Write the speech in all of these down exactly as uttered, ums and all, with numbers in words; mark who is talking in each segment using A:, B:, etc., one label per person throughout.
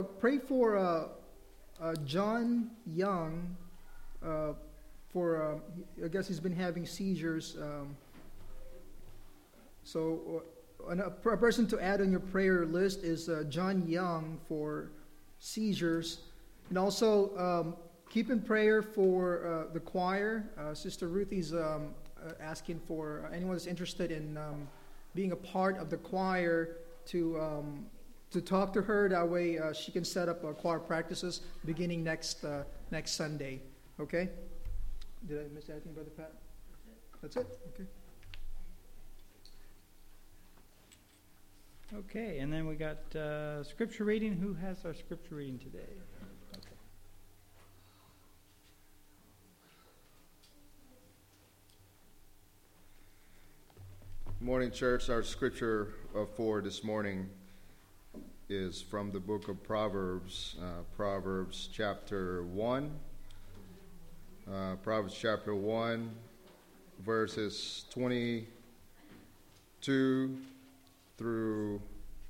A: Pray for uh, uh, John Young. Uh, for uh, I guess he's been having seizures. Um, so uh, a person to add on your prayer list is uh, John Young for seizures, and also um, keep in prayer for uh, the choir. Uh, Sister Ruthie's um, uh, asking for anyone that's interested in um, being a part of the choir to. Um, to talk to her. That way uh, she can set up uh, choir practices beginning next uh, next Sunday. Okay? Did I miss anything, Brother Pat? That's it? Okay.
B: Okay, and then we got uh, scripture reading. Who has our scripture reading today? Okay.
C: Morning, church. Our scripture uh, for this morning is from the book of Proverbs, uh, Proverbs chapter one. Uh, Proverbs chapter one, verses twenty-two through,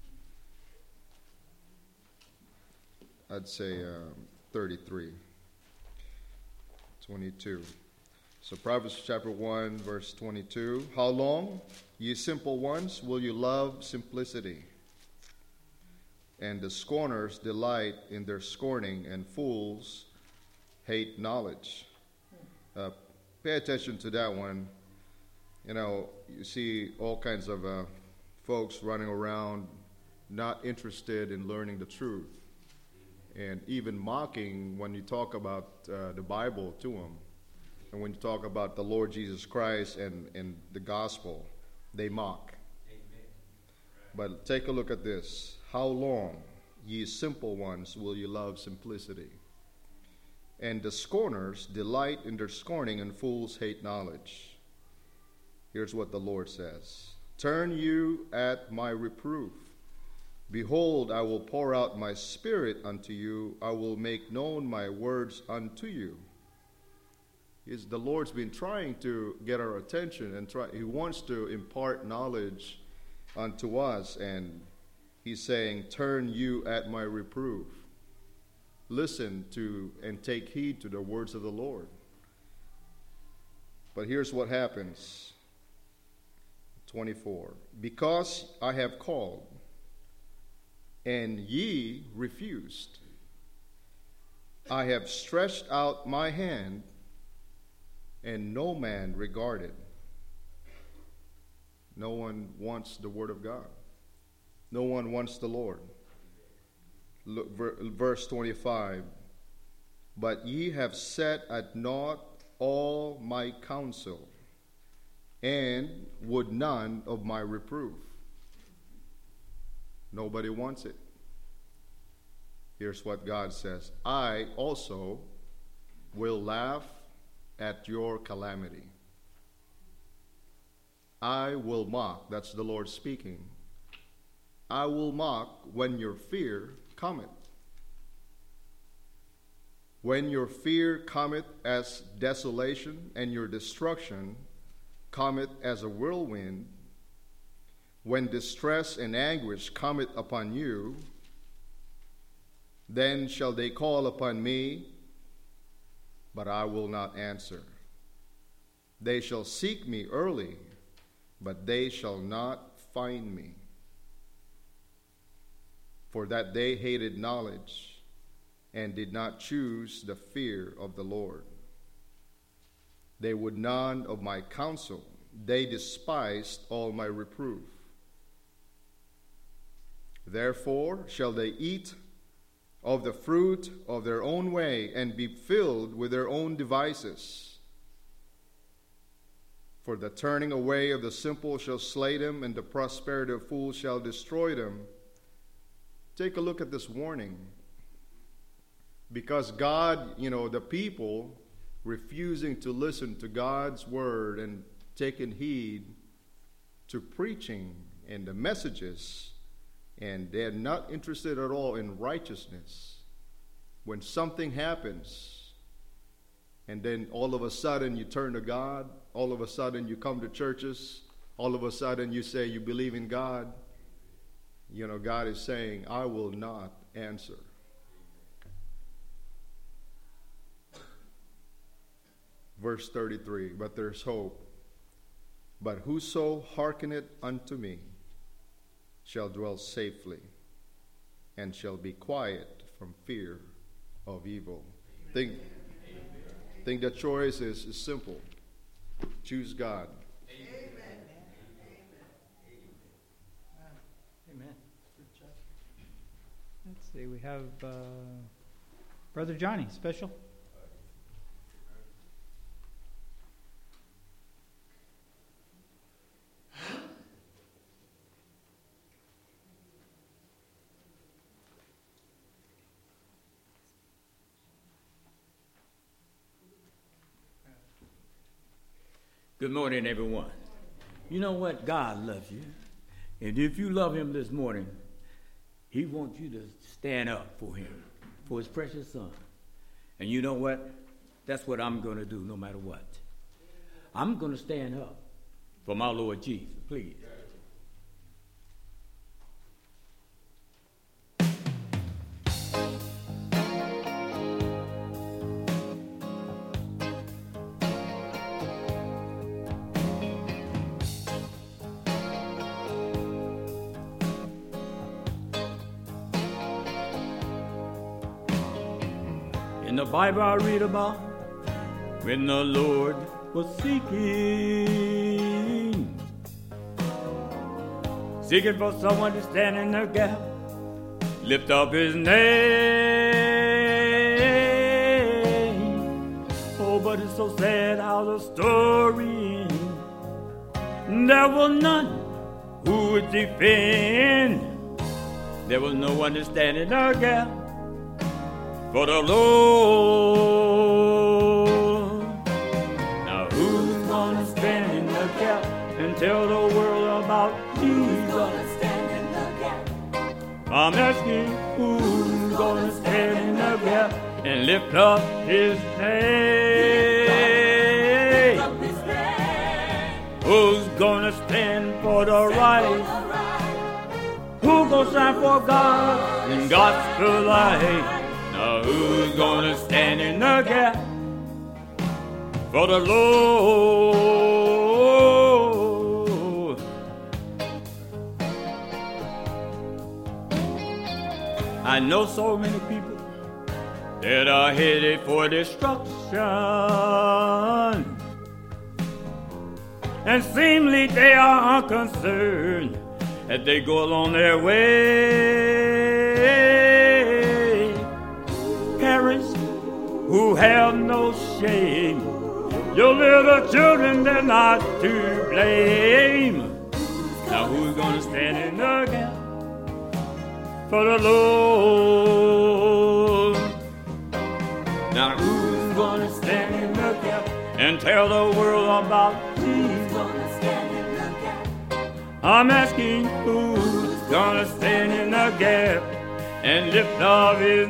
C: I'd say, um, thirty-three. twenty-two. So Proverbs chapter one, verse twenty-two. How long, ye simple ones, will you love simplicity? And the scorners delight in their scorning, and fools hate knowledge. Uh, pay attention to that one. You know, you see all kinds of uh, folks running around not interested in learning the truth, and even mocking when you talk about uh, the Bible to them. And when you talk about the Lord Jesus Christ and, and the gospel, they mock. Amen. But take a look at this. How long, ye simple ones, will you love simplicity? And the scorners delight in their scorning, and fools hate knowledge. Here's what the Lord says. Turn you at my reproof. Behold, I will pour out my spirit unto you. I will make known my words unto you. Is the Lord's been trying to get our attention, and try, he wants to impart knowledge unto us, and he's saying, turn you at my reproof. Listen to and take heed to the words of the Lord. But here's what happens. twenty-four. Because I have called, and ye refused. I have stretched out my hand, and no man regarded. No one wants the word of God. No one wants the Lord. Look, verse twenty-five. But ye have set at naught all my counsel, and would none of my reproof. Nobody wants it. Here's what God says. I also will laugh at your calamity. I will mock. That's the Lord speaking. I will mock when your fear cometh. When your fear cometh as desolation, and your destruction cometh as a whirlwind, when distress and anguish cometh upon you, then shall they call upon me, but I will not answer. They shall seek me early, but they shall not find me. For that they hated knowledge, and did not choose the fear of the Lord. They would none of my counsel. They despised all my reproof. Therefore shall they eat of the fruit of their own way, and be filled with their own devices. For the turning away of the simple shall slay them, and the prosperity of fools shall destroy them. Take a look at this warning. Because God, you know, the people refusing to listen to God's word and taking heed to preaching and the messages, and they're not interested at all in righteousness. When something happens, and then all of a sudden you turn to God, all of a sudden you come to churches, all of a sudden you say you believe in God, you know, God is saying, I will not answer. verse thirty-three, but there's hope. But whoso hearkeneth unto me shall dwell safely, and shall be quiet from fear of evil. Think, think the choice is, is simple. Choose God.
B: Amen. Let's see, we have uh, Brother Johnny, special.
D: Good morning, everyone. You know what? God loves you. And if you love him this morning, he wants you to stand up for him, for his precious son. And you know what? That's what I'm going to do no matter what. I'm going to stand up for my Lord Jesus, please. In the Bible I read about when the Lord was seeking, seeking for someone to stand in the gap, lift up his name. Oh, but it's so sad how the story ends. There was none who would defend. There was no one to stand in the gap for the Lord. Now who's gonna stand in the gap and tell the world about Jesus? I'm asking, who's gonna stand in the gap and lift up his name? Who's gonna stand for the right? Who's gonna stand for God and gospel light? Now who's gonna stand in the gap for the Lord? I know so many people that are headed for destruction, and seemingly they are unconcerned as they go along their way. Parents who have no shame, your little children, they're not to blame. Now who's gonna stand in the gap for the Lord? Now who's gonna stand in the gap and tell the world about Jesus? I'm asking, who's gonna stand in the gap and lift up his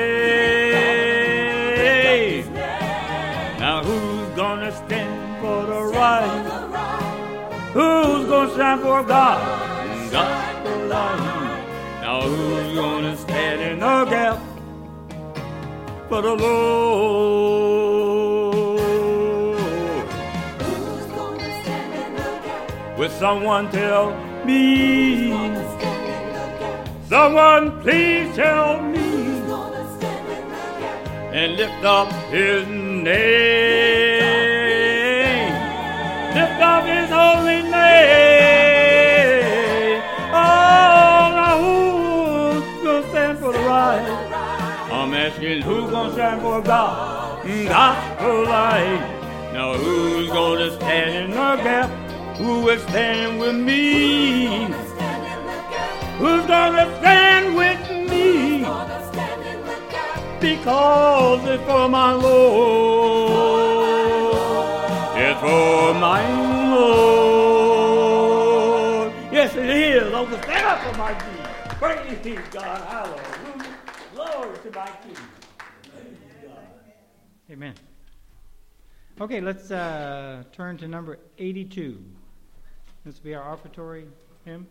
D: name? Now who's gonna stand for the right? Who's gonna stand for God and gospel light? Now who's gonna stand in the gap for the Lord? Who's gonna stand in the gap? Will someone tell me? Someone please tell me and lift up his name. Lift up his holy name. Oh, now who's gonna stand for the right? I'm asking, who's gonna stand for God? Gospel light. Now who's gonna stand in the gap? Who is standing with me? Who's gonna stand with me? Because it's for my Lord. It's for my Lord. Yes, it is. Oh, stand up for my King. Praise God. Hallelujah. Glory to my King. Praise God.
B: Amen. Okay, let's uh, turn to number eighty-two. This will be our offertory hymn.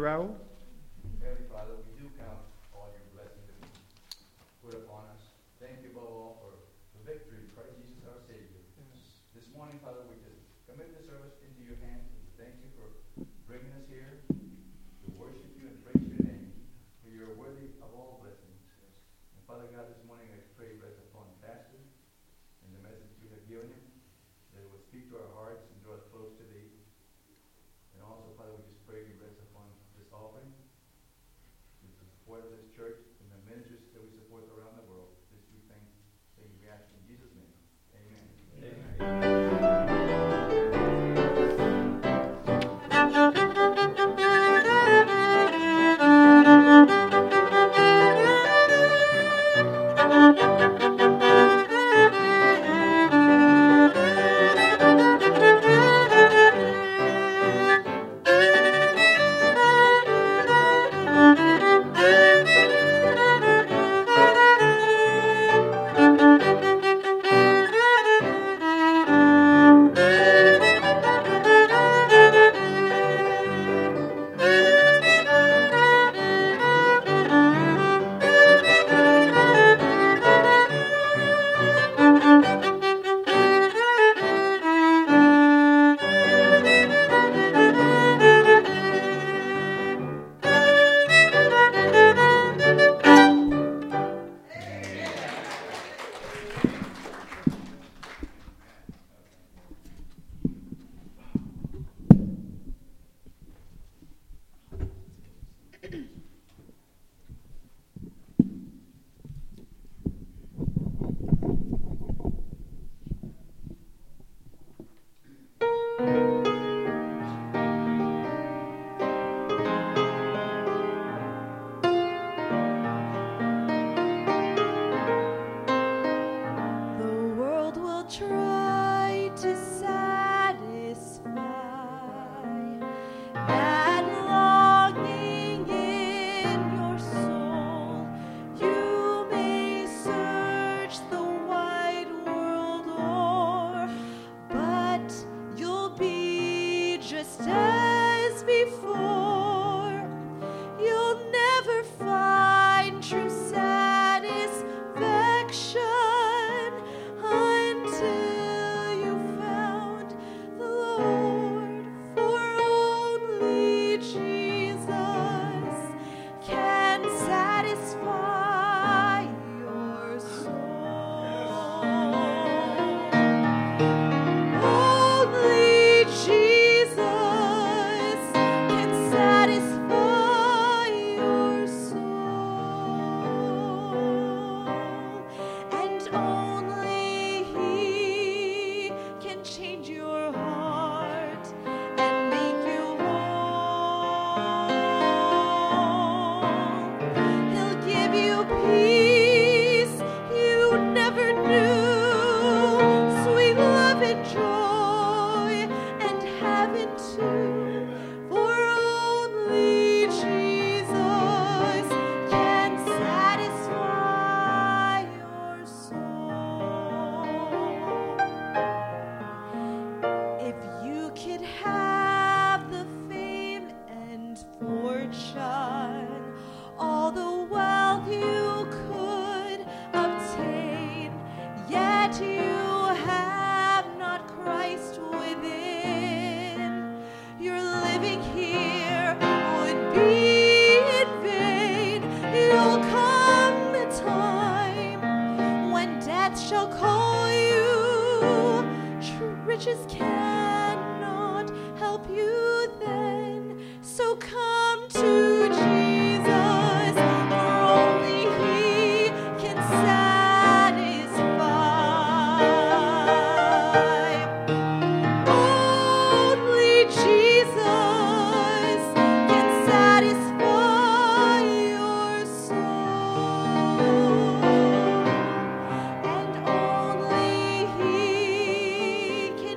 B: Brother Raul.
E: Heavenly Father, we do count all your blessings that you put upon us. Thank you above all for the victory, Christ Jesus our Savior. Yes. This morning, Father, we just commit the service into your hands. We thank you for bringing us here to worship you and praise your name. For you are worthy of all blessings. Yes. And Father God, this morning I pray bless upon Pastor and the message you have given him, that it will speak to our hearts and draw us close to thee. And also, Father, we just pray you bless upon this offering, with the support of this church and the ministers that we support around the world. This we thank, thank you, we ask in Jesus' name. Amen. Amen.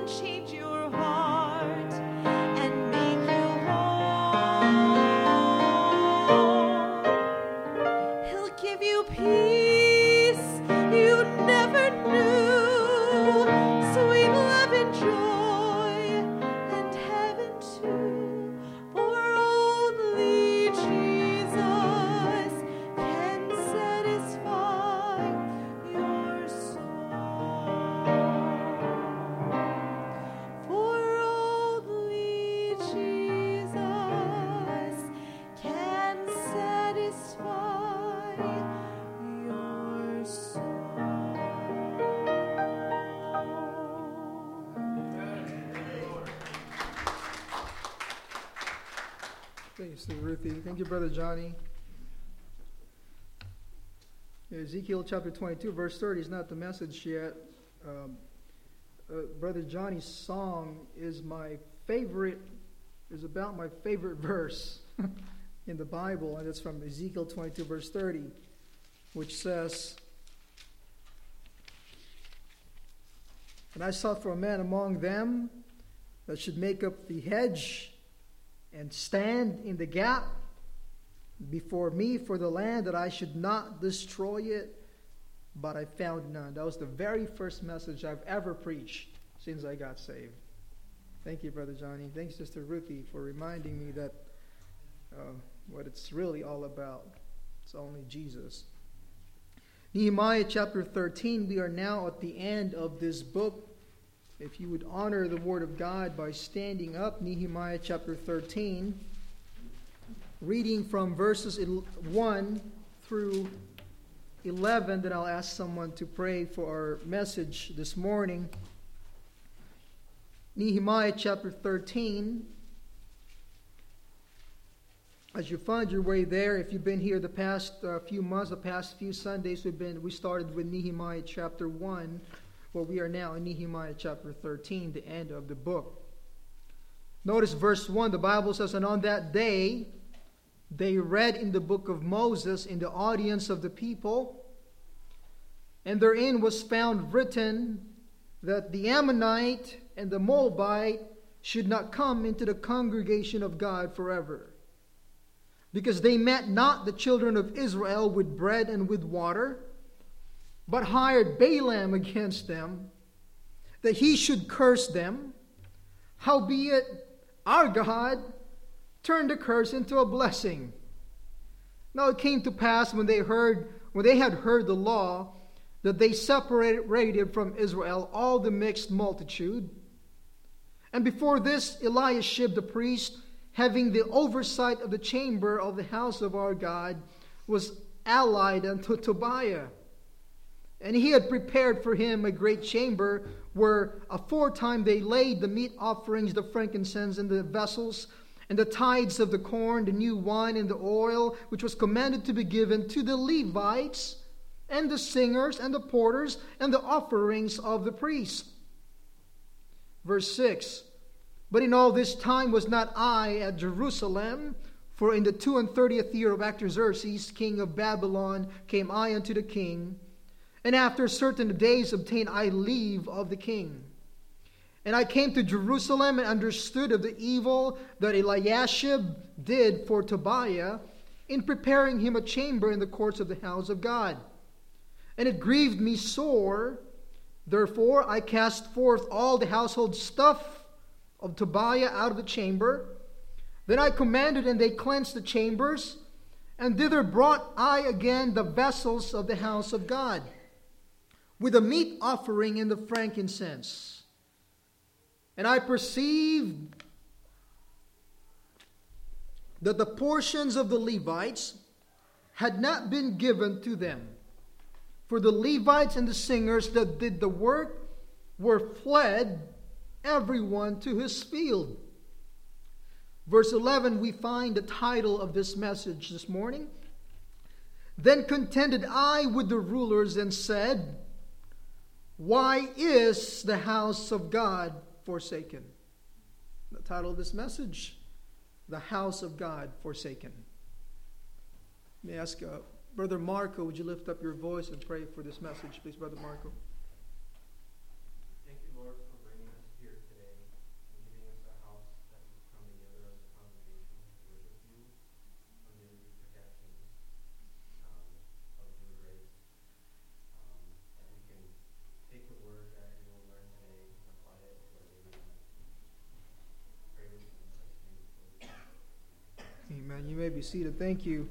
F: Your heart and make you whole.
A: Thank you, Sister Ruthie. Thank you, Brother Johnny. Ezekiel chapter twenty-two, verse thirty is not the message yet. Um, uh, Brother Johnny's song is my favorite, is about my favorite verse in the Bible, and it's from Ezekiel twenty-two, verse thirty, which says, "And I sought for a man among them that should make up the hedge and stand in the gap before me for the land, that I should not destroy it, but I found none." That was the very first message I've ever preached since I got saved. Thank you, Brother Johnny. Thanks, Sister Ruthie, for reminding me that uh, what it's really all about. It's only Jesus. Nehemiah chapter thirteen, we are now at the end of this book. If you would honor the Word of God by standing up, Nehemiah chapter thirteen, reading from verses one through eleven, then I'll ask someone to pray for our message this morning. Nehemiah chapter thirteen. As you find your way there, if you've been here the past uh, few months, the past few Sundays, we've been we started with Nehemiah chapter one. Well, we are now in Nehemiah chapter thirteen, the end of the book. Notice verse one, the Bible says, "And on that day they read in the book of Moses in the audience of the people, and therein was found written that the Ammonite and the Moabite should not come into the congregation of God forever, because they met not the children of Israel with bread and with water, but hired Balaam against them, that he should curse them. Howbeit our God turned the curse into a blessing. Now it came to pass when they heard, when they had heard the law, that they separated from Israel all the mixed multitude. And before this, Eliashib the priest, having the oversight of the chamber of the house of our God, was allied unto Tobiah. And he had prepared for him a great chamber, where aforetime they laid the meat offerings, the frankincense, and the vessels, and the tithes of the corn, the new wine, and the oil, which was commanded to be given to the Levites, and the singers, and the porters, and the offerings of the priests." Verse six, "But in all this time was not I at Jerusalem, for in the two and thirtieth year of Artaxerxes, king of Babylon, came I unto the king. And after certain days obtained I leave of the king. And I came to Jerusalem and understood of the evil that Eliashib did for Tobiah in preparing him a chamber in the courts of the house of God. And it grieved me sore. Therefore I cast forth all the household stuff of Tobiah out of the chamber. Then I commanded, and they cleansed the chambers. And thither brought I again the vessels of the house of God, with the meat offering and the frankincense. And I perceived that the portions of the Levites had not been given to them. For the Levites and the singers that did the work were fled, everyone to his field." Verse eleven, we find the title of this message this morning. "Then contended I with the rulers and said, Why is the house of God forsaken?" The title of this message, "The House of God Forsaken." Let me ask uh, Brother Marco, would you lift up your voice and pray for this message, please, Brother Marco?
F: Thank you, Lord, for bringing us here today and giving us a house that we come together as a congregation to worship you under the protection um, of your grace, um, that we can take the word that we will learn today and apply it to our daily life. Pray with me in Christ's name.
A: Amen. You may be seated. Thank you.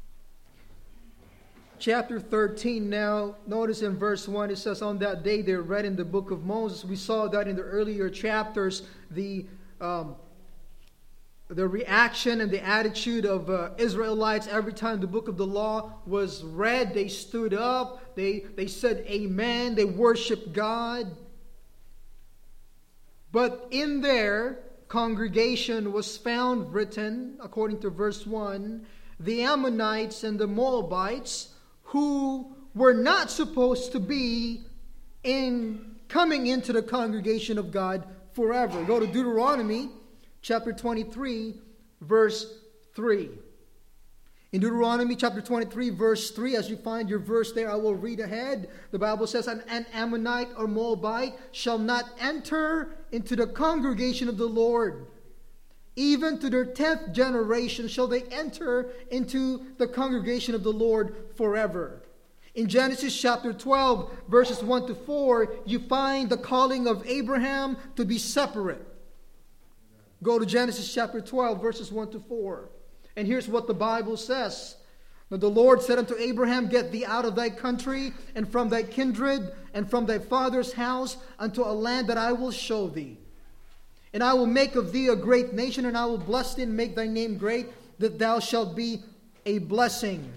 A: Chapter thirteen now, notice in verse one, it says, "On that day they read in the book of Moses." We saw that in the earlier chapters, the um, the reaction and the attitude of uh, Israelites every time the book of the law was read. They stood up, they, they said amen, they worshiped God. But in there, congregation was found written, according to verse one, the Ammonites and the Moabites, who were not supposed to be in coming into the congregation of God forever. Go to Deuteronomy chapter twenty-three, verse three. In Deuteronomy chapter twenty-three, verse three, as you find your verse there, I will read ahead. The Bible says, an, an Ammonite or Moabite shall not enter into the congregation of the Lord. Even to their tenth generation shall they enter into the congregation of the Lord forever. In Genesis chapter twelve, verses one to four, you find the calling of Abraham to be separate. Go to Genesis chapter twelve, verses one to four. And here's what the Bible says. Now the Lord said unto Abraham, get thee out of thy country, and from thy kindred, and from thy father's house, unto a land that I will show thee. And I will make of thee a great nation, and I will bless thee, and make thy name great, that thou shalt be a blessing.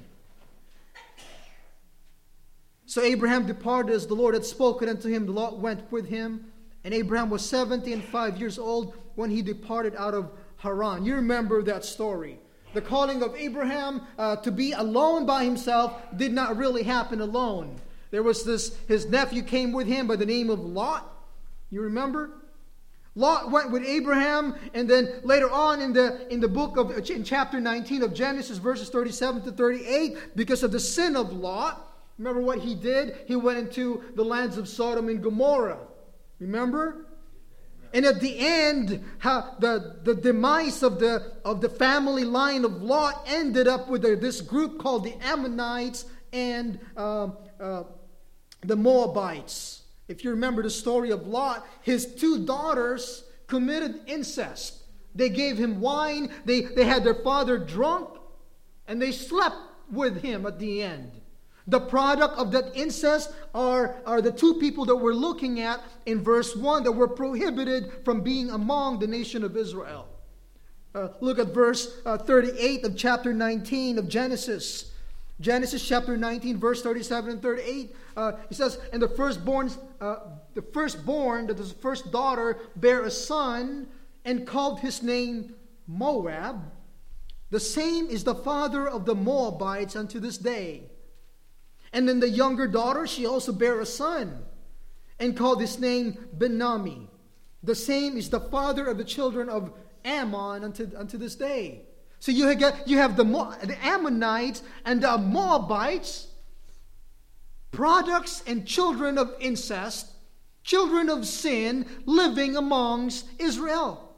A: So Abraham departed as the Lord had spoken unto him. Lot went with him. And Abraham was seventy and five years old when he departed out of Haran. You remember that story. The calling of Abraham uh, to be alone by himself did not really happen alone. There was this, his nephew came with him by the name of Lot. You remember? Lot went with Abraham, and then later on in the in the book of in chapter nineteen of Genesis, verses thirty-seven to thirty-eight, because of the sin of Lot, remember what he did? He went into the lands of Sodom and Gomorrah. Remember? And at the end, how the, the demise of the of the family line of Lot ended up with a, this group called the Ammonites and uh, uh, the Moabites. If you remember the story of Lot, his two daughters committed incest. They gave him wine, they, they had their father drunk, and they slept with him at the end. The product of that incest are, are the two people that we're looking at in verse one that were prohibited from being among the nation of Israel. Uh, look at verse uh, thirty-eight of chapter nineteen of Genesis. Genesis chapter nineteen, verse thirty-seven and thirty-eight. Uh, it says, and the firstborn, uh, the firstborn, that is the first daughter, bare a son and called his name Moab. The same is the father of the Moabites unto this day. And then the younger daughter, she also bare a son and called his name Benami. The same is the father of the children of Ammon unto, unto this day. So you have, you have the, the Ammonites and the Moabites, products and children of incest, children of sin, living amongst Israel.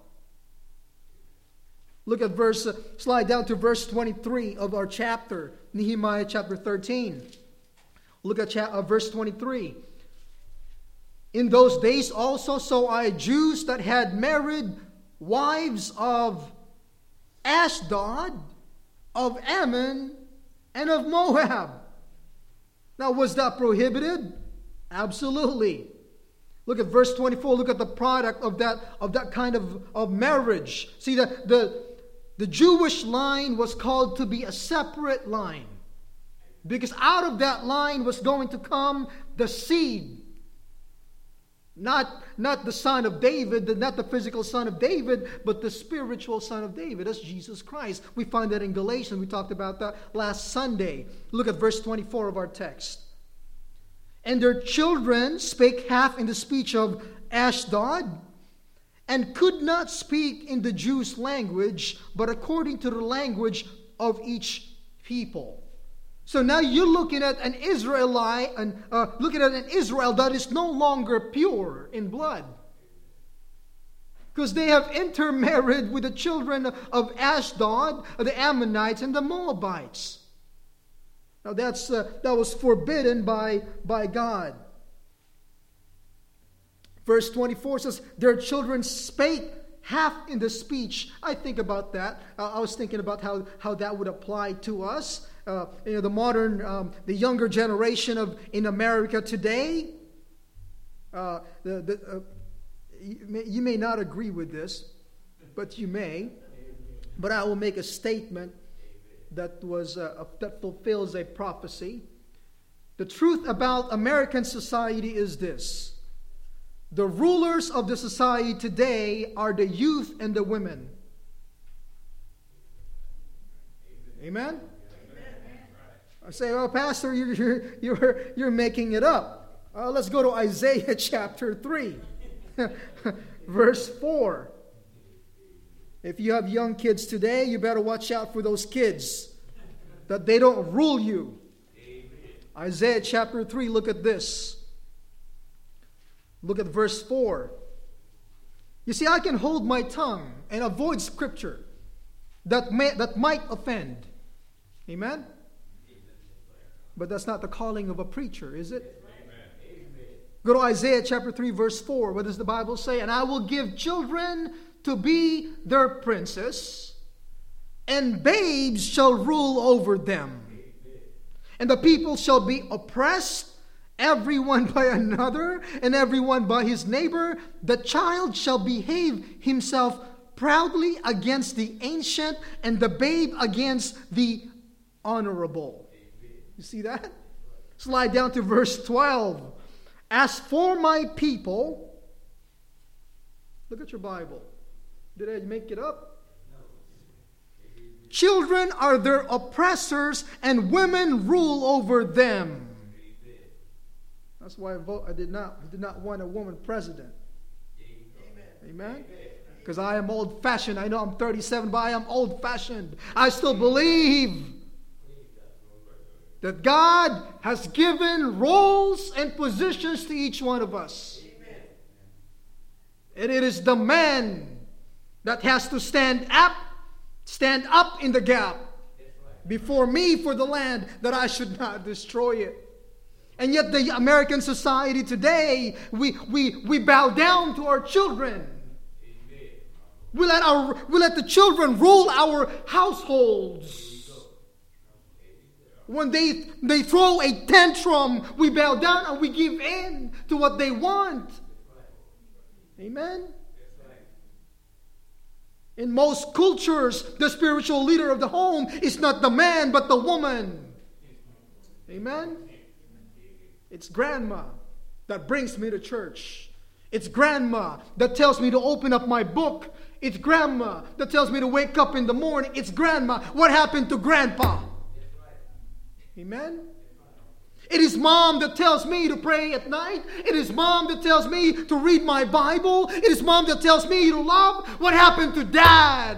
A: Look at verse, uh, slide down to verse twenty-three of our chapter, Nehemiah chapter thirteen. Look at cha- uh, verse twenty-three. In those days also saw I Jews that had married wives of Ashdod, of Ammon, and of Moab. Now, was that prohibited? Absolutely. Look at verse twenty-four. Look at the product of that, of that kind of, of marriage. See, the, the, the Jewish line was called to be a separate line. Because out of that line was going to come the seed. Not, not the son of David, not the physical son of David, but the spiritual son of David. That's Jesus Christ. We find that in Galatians. We talked about that last Sunday. Look at verse twenty-four of our text. And their children spake half in the speech of Ashdod, and could not speak in the Jews' language, but according to the language of each people. So now you're looking at an Israelite, and uh, looking at an Israel that is no longer pure in blood, because they have intermarried with the children of Ashdod, the Ammonites, and the Moabites. Now that's uh, that was forbidden by by God. Verse twenty-four says, "Their children spake half in the speech." I think about that. Uh, I was thinking about how how that would apply to us. Uh, you know, the modern, um, the younger generation of in America today. Uh, the, the, uh, you, may, you may not agree with this, but you may. But I will make a statement that was uh, that fulfills a prophecy. The truth about American society is this: The rulers of the society today are the youth and the women. Amen? I say, oh, Pastor, you're, you're, you're, you're making it up. Uh, let's go to Isaiah chapter three, verse four. If you have young kids today, you better watch out for those kids, that they don't rule you. Isaiah chapter three, look at this. Look at verse four. You see, I can hold my tongue and avoid scripture that may, that might offend. Amen? But that's not the calling of a preacher, is it? Amen. Go to Isaiah chapter three, verse four. What does the Bible say? And I will give children to be their princes, and babes shall rule over them. And the people shall be oppressed, everyone by another, and everyone by his neighbor. The child shall behave himself proudly against the ancient, and the babe against the honorable. You see that? Slide down to verse twelve. As for my people, look at your Bible. Did I make it up? Children are their oppressors, and women rule over them. That's why I, vote, I did not I did not want a woman president. Amen? Because I am old-fashioned. I know I'm thirty-seven, but I am old-fashioned. I still believe that God has given roles and positions to each one of us. And it is the man that has to stand up, stand up in the gap before me for the land, that I should not destroy it. And yet the American society today, we, we, we bow down to our children. We let, our, we let the children rule our households. When they, they throw a tantrum, we bow down and we give in to what they want. Amen? In most cultures, the spiritual leader of the home is not the man, but the woman. Amen? It's grandma that brings me to church. It's grandma that tells me to open up my book. It's grandma that tells me to wake up in the morning. It's grandma. What happened to grandpa? Amen? It is mom that tells me to pray at night. It is mom that tells me to read my Bible. It is mom that tells me to love. What happened to dad?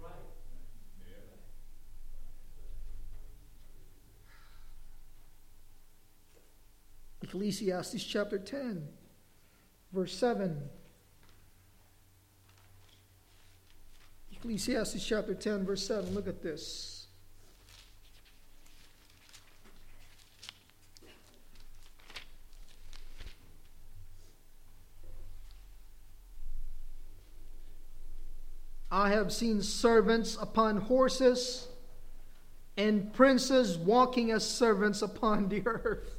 A: Ecclesiastes chapter ten, verse seven. Ecclesiastes chapter ten, verse seven. Look at this. I have seen servants upon horses and princes walking as servants upon the earth.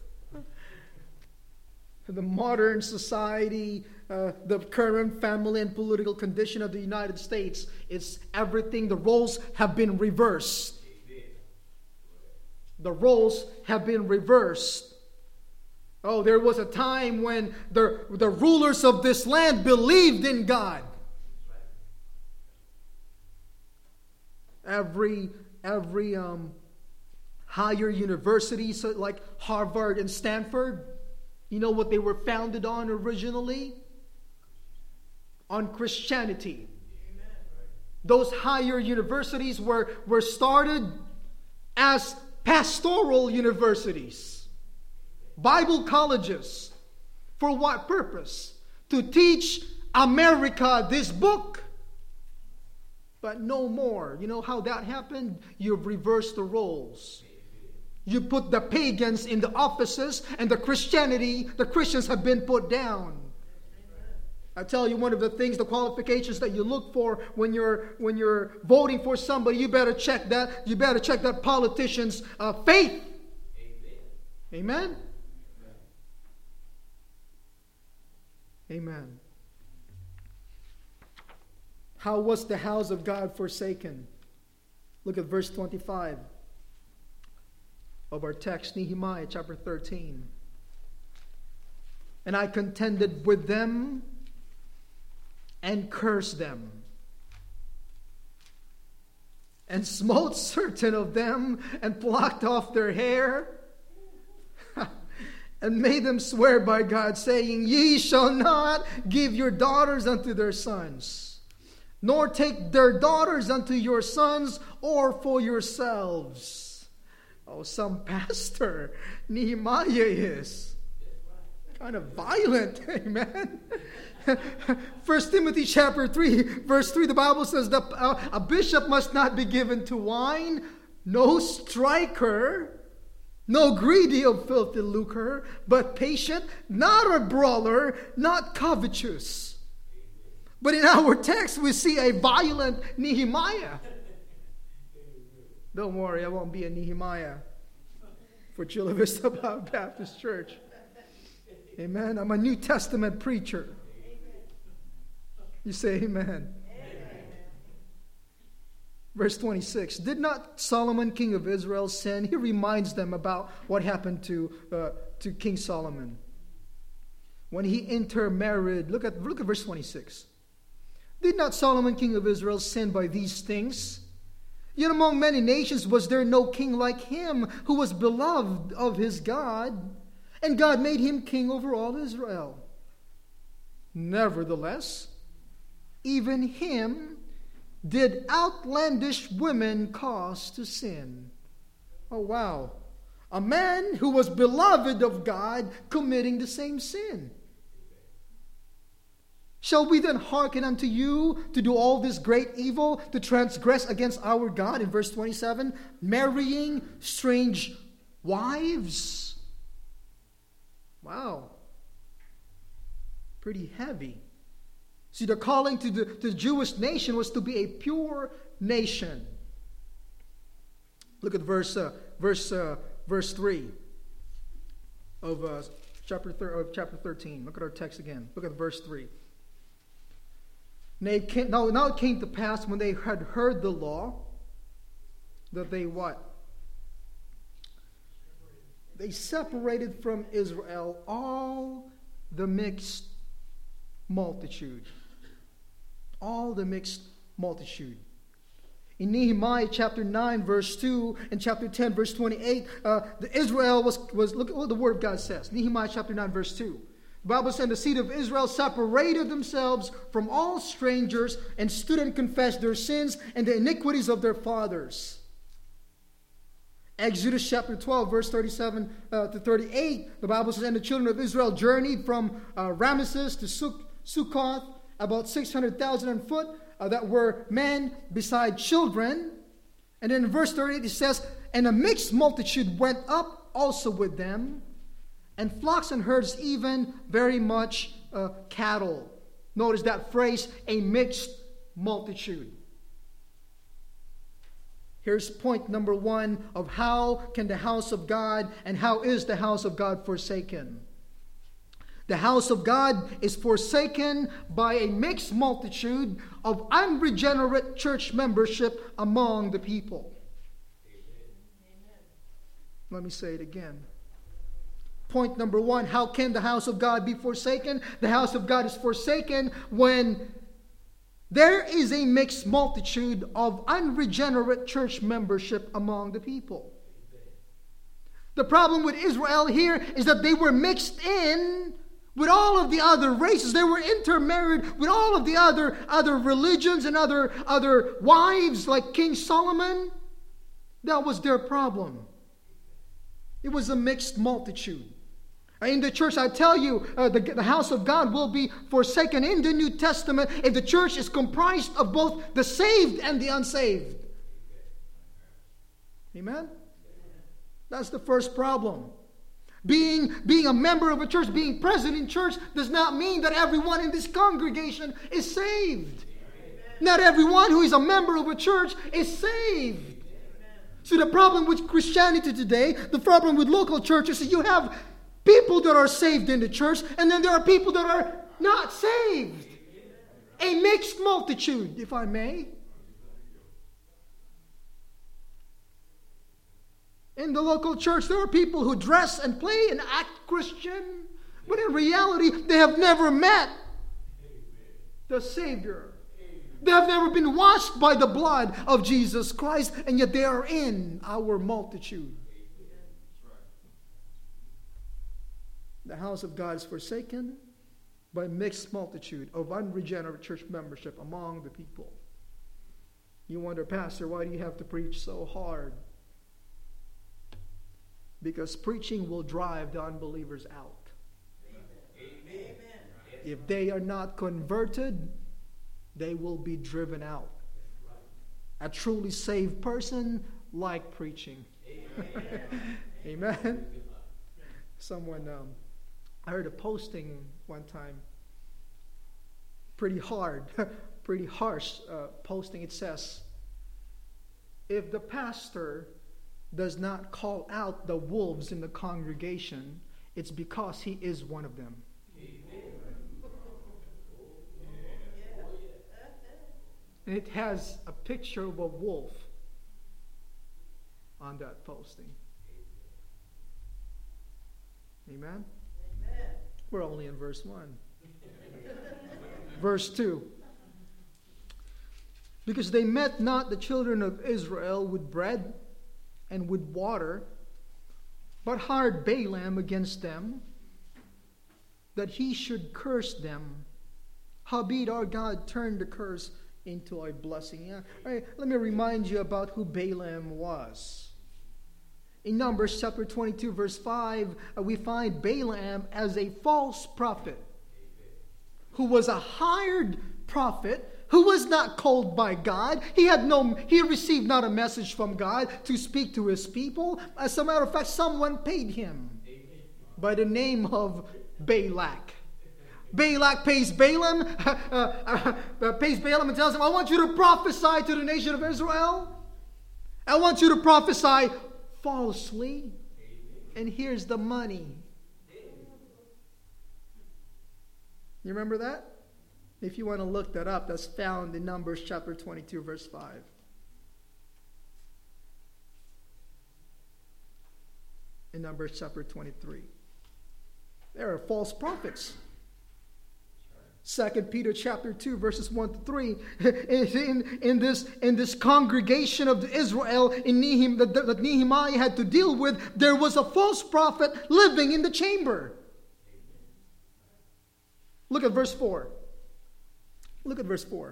A: The modern society, uh, the current family and political condition of the United States, it's everything. The roles have been reversed. The roles have been reversed. Oh, there was a time when the, the rulers of this land believed in God. Every every um, higher university, so like Harvard and Stanford, you know what they were founded on originally? On Christianity. Amen. Those higher universities were, were started as pastoral universities, Bible colleges. For what purpose? To teach America this book. But no more. You know how that happened? You've reversed the roles. You put the pagans in the offices, and the Christianity, the Christians have been put down. I tell you, one of the things, the qualifications that you look for when you're when you're voting for somebody, you better check that. You better check that politician's uh, faith. Amen. Amen. Amen. How was the house of God forsaken? Look at verse twenty-five of our text, Nehemiah chapter thirteen. And I contended with them and cursed them, and smote certain of them, and plucked off their hair, and made them swear by God, saying, Ye shall not give your daughters unto their sons, nor take their daughters unto your sons, or for yourselves. Oh, some pastor Nehemiah is kind of violent. Amen. First Timothy chapter three, verse three, the Bible says that uh, a bishop must not be given to wine, no striker, no greedy of filthy lucre, but patient, not a brawler, not covetous. But in our text, we see a violent Nehemiah. Don't worry, I won't be a Nehemiah for Chula Vista Baptist Church. Amen. I'm a New Testament preacher. You say amen. Amen. Verse twenty-six. Did not Solomon, king of Israel, sin? He reminds them about what happened to, uh, to King Solomon when he intermarried. Look at, look at verse twenty-six. Did not Solomon, king of Israel, sin by these things? Yet among many nations was there no king like him, who was beloved of his God, and God made him king over all Israel. Nevertheless, even him did outlandish women cause to sin. Oh, wow. A man who was beloved of God committing the same sin. Shall we then hearken unto you to do all this great evil, to transgress against our God? In verse twenty-seven, marrying strange wives. Wow. Pretty heavy. See, the calling to the, to the Jewish nation was to be a pure nation. Look at verse uh, verse uh, verse three of uh, chapter thir- of chapter thirteen. Look at our text again. Look at verse three. Now it, came, now, now it came to pass when they had heard the law that they what? They separated from Israel all the mixed multitude. All the mixed multitude. In Nehemiah chapter nine, verse two, and chapter ten, verse twenty-eight, uh, the Israel was, was, look at what the Word of God says. Nehemiah chapter nine, verse two. The Bible says, the seed of Israel separated themselves from all strangers and stood and confessed their sins and the iniquities of their fathers. Exodus chapter twelve, verse thirty-seven uh, to thirty-eight, the Bible says, and the children of Israel journeyed from uh, Ramesses to Suk- Sukkoth, about six hundred thousand on foot, uh, that were men beside children. And then in verse thirty-eight it says, and a mixed multitude went up also with them, and flocks and herds, even very much uh, cattle. Notice that phrase, a mixed multitude. Here's point number one of how can the house of God and how is the house of God forsaken. The house of God is forsaken by a mixed multitude of unregenerate church membership among the people. Amen. Let me say it again. Point number one, how can the house of God be forsaken? The house of God is forsaken when there is a mixed multitude of unregenerate church membership among the people. The problem with Israel here is that they were mixed in with all of the other races. They were intermarried with all of the other, other religions and other, other wives like King Solomon. That was their problem. It was a mixed multitude. In the church, I tell you, uh, the, the house of God will be forsaken in the New Testament if the church is comprised of both the saved and the unsaved. Amen? That's the first problem. Being, being a member of a church, being present in church, does not mean that everyone in this congregation is saved. Not everyone who is a member of a church is saved. So the problem with Christianity today, the problem with local churches, is you have people that are saved in the church, and then there are people that are not saved. A mixed multitude, if I may. In the local church, there are people who dress and play and act Christian, but But in reality, they have never met the Savior. They have never been washed by the blood of Jesus Christ, and yet they are in our multitude. The house of God is forsaken by a mixed multitude of unregenerate church membership among the people. You wonder, Pastor, why do you have to preach so hard? Because preaching will drive the unbelievers out. Amen. If they are not converted, they will be driven out. A truly saved person like preaching. Amen. Amen. Someone, um, I heard a posting one time, pretty hard, pretty harsh uh, posting. It says, if the pastor does not call out the wolves in the congregation, it's because he is one of them. And it has a picture of a wolf on that posting. Amen? Amen. We're only in verse one. Verse two. Because they met not the children of Israel with bread and with water, but hired Balaam against them, that he should curse them. Howbeit our God turned the curse into a blessing. Yeah. All right, let me remind you about who Balaam was. In Numbers chapter twenty-two, verse five, uh, we find Balaam as a false prophet who was a hired prophet who was not called by God. He had no, he received not a message from God to speak to his people. As a matter of fact, someone paid him by the name of Balak. Balak pays Balaam, uh, uh, uh, pays Balaam and tells him, I want you to prophesy to the nation of Israel. I want you to prophesy falsely. And here's the money. You remember that? If you want to look that up, that's found in Numbers chapter twenty-two, verse five. In Numbers chapter twenty-three. There are false prophets. Second Peter chapter two, verses one to three. In, in, this, in this congregation of Israel in Nehem, that, that Nehemiah had to deal with, there was a false prophet living in the chamber. Look at verse four. Look at verse four.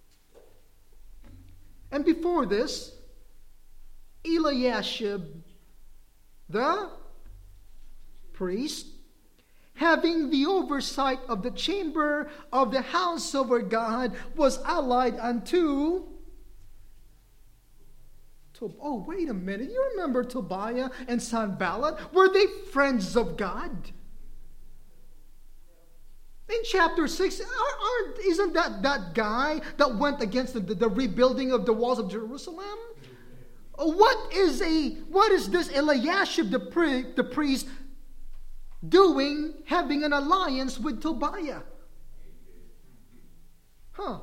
A: And before this, Eliashib, the priest, having the oversight of the chamber of the house of our God, was allied unto... To, oh, wait a minute. You remember Tobiah and Sanballat? Were they friends of God? In chapter six, aren't, isn't that that guy that went against the, the, the rebuilding of the walls of Jerusalem? What is a what is this Eliashib the, pri, the priest doing, having an alliance with Tobiah? Huh.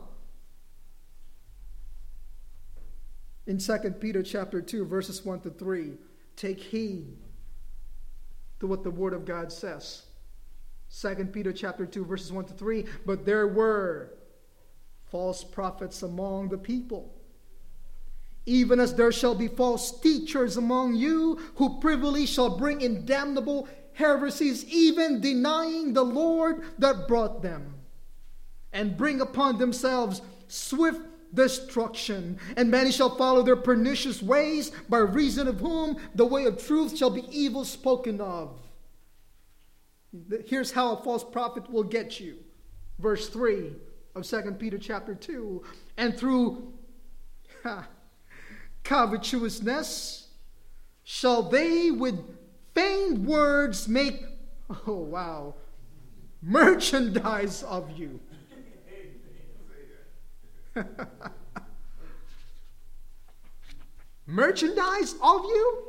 A: In Second Peter chapter two, verses one to three, take heed to what the Word of God says. Second Peter chapter two, verses one to three, but there were false prophets among the people, even as there shall be false teachers among you, who privily shall bring in damnable heresies, even denying the Lord that brought them, and bring upon themselves swift destruction. And many shall follow their pernicious ways, by reason of whom the way of truth shall be evil spoken of. Here's how a false prophet will get you. Verse three of Second Peter chapter two. And through ha, covetousness shall they with feigned words make, oh wow, merchandise of you. Merchandise of you?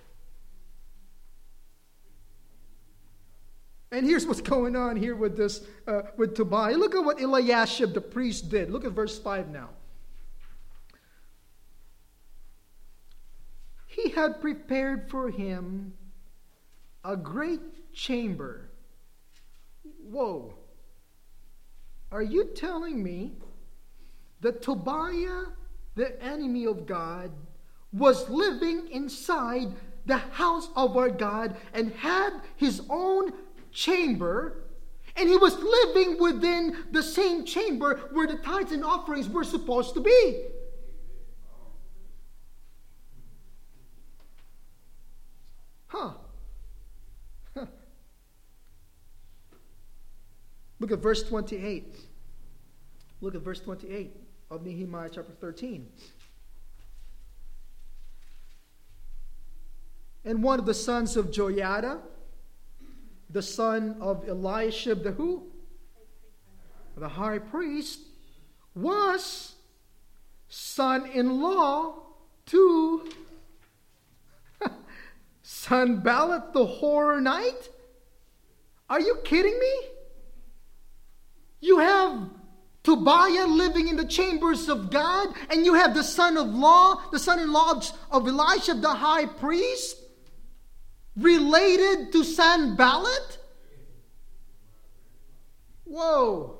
A: And here's what's going on here with this, uh, with Tobiah. Look at what Eliashib the priest did. Look at verse five now. He had prepared for him a great chamber Whoa. Are you telling me that Tobiah, the enemy of God, was living inside the house of our God and had his own chamber, and he was living within the same chamber where the tithes and offerings were supposed to be? Huh. Huh. Look at verse twenty-eight. Look at verse twenty-eight of Nehemiah chapter thirteen. And one of the sons of Joiada, the son of Eliashib, the who? The high priest, was son-in-law to Sanballat the Horonite? Are you kidding me? You have Tobiah living in the chambers of God, and you have the son-in-law, the son-in-law of Eliashib the high priest, related to Sanballat? Whoa.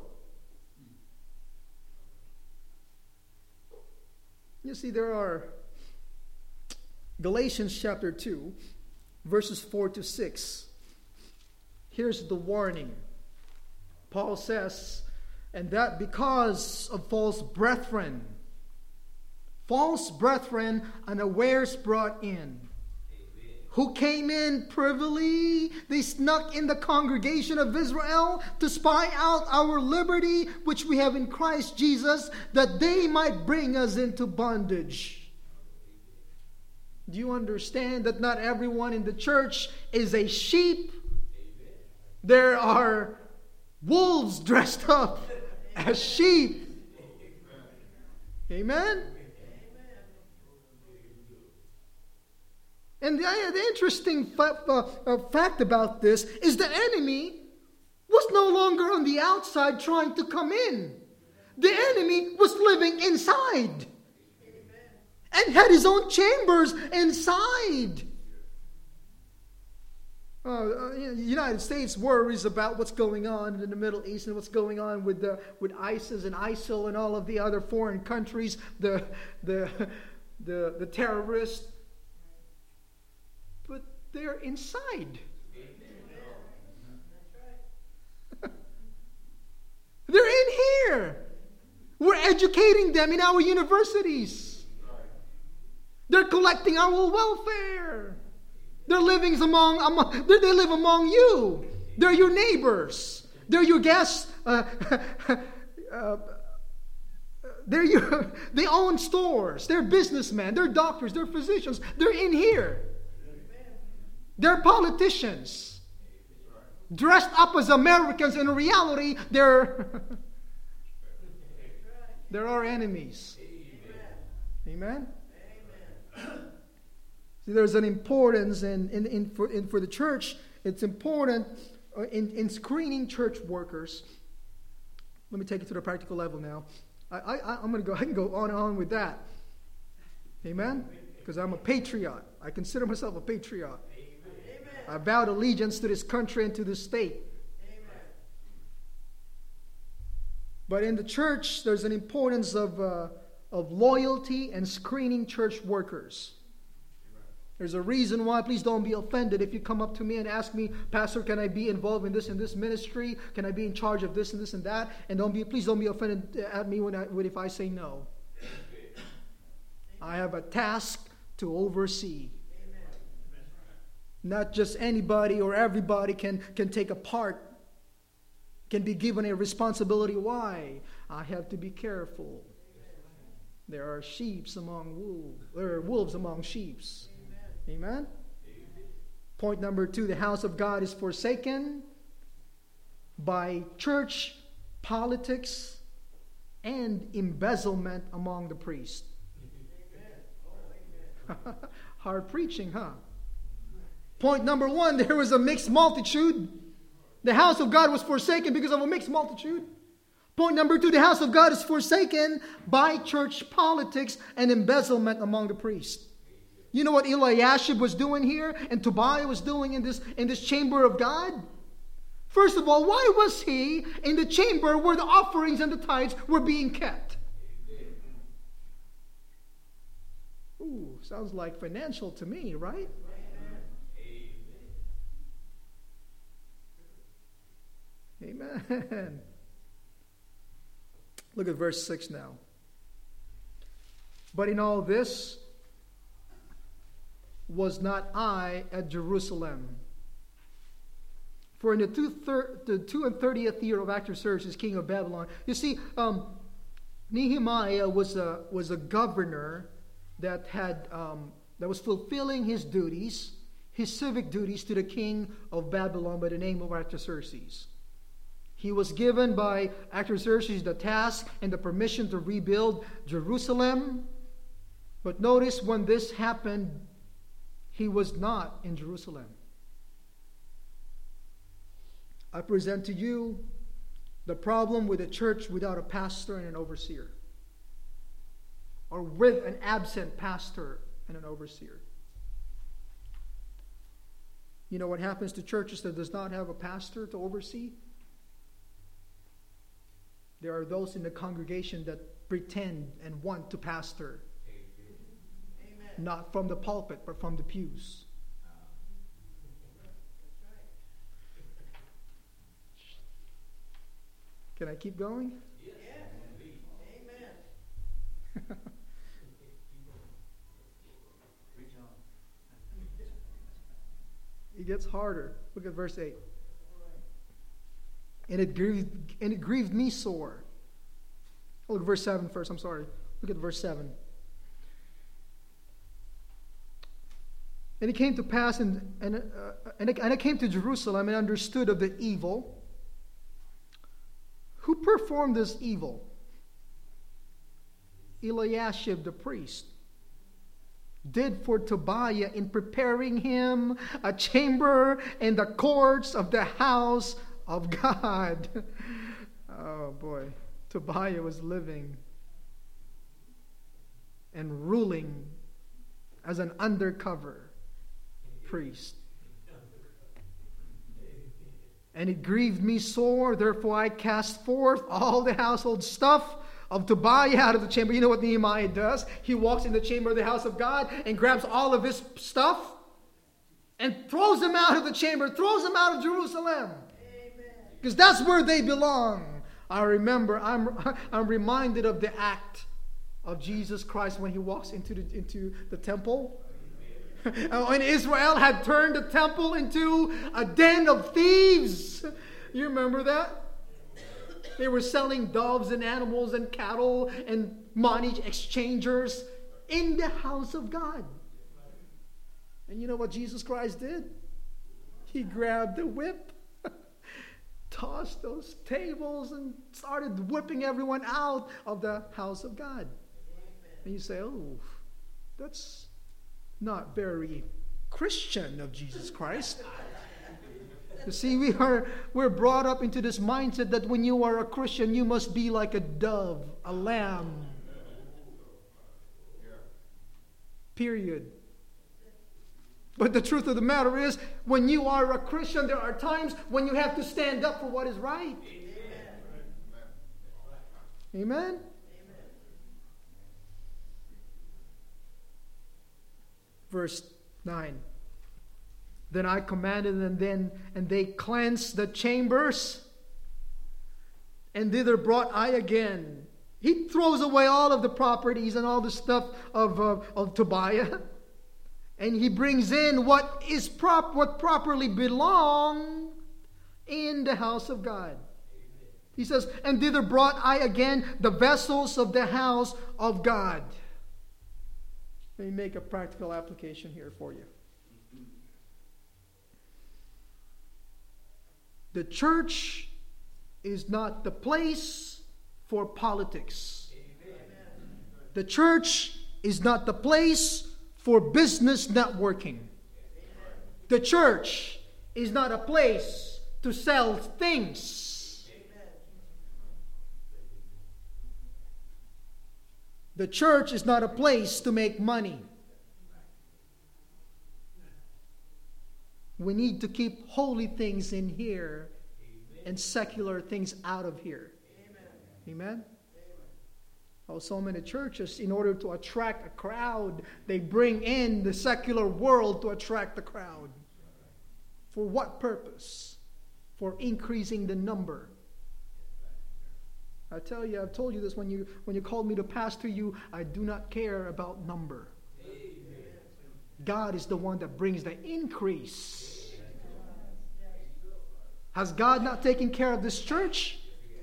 A: You see, there are Galatians chapter two, verses four to six. Here's the warning. Paul says, and that because of false brethren, false brethren unawares brought in, who came in privily, they snuck in the congregation of Israel to spy out our liberty, which we have in Christ Jesus, that they might bring us into bondage. Do you understand that not everyone in the church is a sheep? There are wolves dressed up as sheep. Amen? And the, the interesting fa- uh, uh, fact about this is the enemy was no longer on the outside trying to come in. The enemy was living inside and had his own chambers inside. Uh, the United States worries about what's going on in the Middle East and what's going on with the, with ISIS and ISIL and all of the other foreign countries, the the the, the terrorists. But they're inside. They're in here. We're educating them in our universities. They're collecting our welfare. They're living among, among they live among you. They're your neighbors. They're your guests. Uh, uh, they're your, they own stores. They're businessmen. They're doctors. They're physicians. They're in here. They're politicians. Dressed up as Americans. In reality, they're, they're our enemies. Amen? See, there's an importance in, in, in, for, in for the church. It's important in, in screening church workers. Let me take it to the practical level now. I, I, I'm going to go. I can go on and on with that. Amen. Because I'm a patriot. I consider myself a patriot. Amen. I vowed allegiance to this country and to this state. Amen. But in the church, there's an importance of uh, of loyalty and screening church workers. There's a reason why. Please don't be offended if you come up to me and ask me, Pastor, can I be involved in this and this ministry? Can I be in charge of this and this and that? And don't be, please don't be offended at me when I, when if I say no. I have a task to oversee. Not just anybody or everybody can, can take a part, can be given a responsibility. Why? I have to be careful. There are sheep among wolves. There are wolves among sheep. Amen? Amen? Point number two, the house of God is forsaken by church politics and embezzlement among the priests. Hard preaching, huh? Point number one, there was a mixed multitude. The house of God was forsaken because of a mixed multitude. Point number two, the house of God is forsaken by church politics and embezzlement among the priests. You know what Eliashib was doing here and Tobiah was doing in this, in this chamber of God? First of all, why was he in the chamber where the offerings and the tithes were being kept? Ooh, sounds like financial to me, right? Amen. Amen. Look at verse six now. But in all this was not I at Jerusalem. For in the two, thir- the two and thirtieth year of Artaxerxes, king of Babylon, you see, um, Nehemiah was a was a governor that had um, that was fulfilling his duties, his civic duties to the king of Babylon by the name of Artaxerxes. He was given by Artaxerxes the task and the permission to rebuild Jerusalem. But notice when this happened, he was not in Jerusalem. I present to you the problem with a church without a pastor and an overseer, or with an absent pastor and an overseer. You know what happens to churches that does not have a pastor to oversee? There are those in the congregation that pretend and want to pastor. Amen. Not from the pulpit, but from the pews. Can I keep going?
F: Yes. Amen.
A: It gets harder. Look at verse eight. And it grieved, and it grieved me sore. Look at verse seven first. I'm sorry. Look at verse seven. And it came to pass, and and uh, and, it, and it came to Jerusalem, and understood of the evil. Who performed this evil? Eliashib the priest did for Tobiah in preparing him a chamber in the courts of the house of God. Oh boy, Tobiah was living and ruling as an undercover priest. And it grieved me sore, therefore I cast forth all the household stuff of Tobiah out of the chamber. You know what Nehemiah does? He walks in the chamber of the house of God and grabs all of his stuff and throws them out of the chamber, throws them out of Jerusalem. Because that's where they belong. I remember, I'm, I'm reminded of the act of Jesus Christ when he walks into the, into the temple. When Israel had turned the temple into a den of thieves. You remember that? They were selling doves and animals and cattle and money exchangers in the house of God. And you know what Jesus Christ did? He grabbed the whip, tossed those tables, and started whipping everyone out of the house of God. And you say, oh, that's not very Christian of Jesus Christ. You see, we are we're brought up into this mindset that when you are a Christian, you must be like a dove, a lamb. Period. But the truth of the matter is, when you are a Christian, there are times when you have to stand up for what is right. Amen? Amen? Verse nine. Then I commanded them then, and they cleansed the chambers, and thither brought I again. He throws away all of the properties and all the stuff of, uh, of Tobiah, and he brings in what is prop what properly belonged in the house of God. He says, and thither brought I again the vessels of the house of God. Let me make a practical application here for you. The church is not the place for politics. The church is not the place for business networking. The church is not a place to sell things. The church is not a place to make money. We need to keep holy things in here and secular things out of here. Amen? Amen? Oh, so many churches, in order to attract a crowd, they bring in the secular world to attract the crowd. For what purpose? For increasing the number. I tell you, I've told you this when you when you called me to pastor you, I do not care about number. God is the one that brings the increase. Has God not taken care of this church?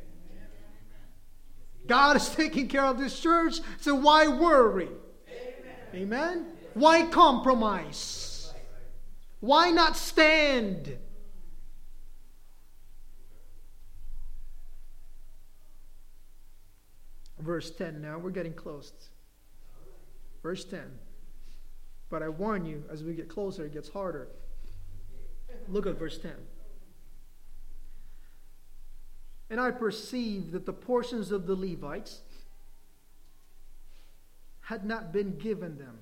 A: God is taking care of this church, so why worry? Amen? Why compromise? Why not stand? Verse ten now, we're getting close. Verse ten. But I warn you, as we get closer, it gets harder. Look at verse ten. And I perceived that the portions of the Levites had not been given them.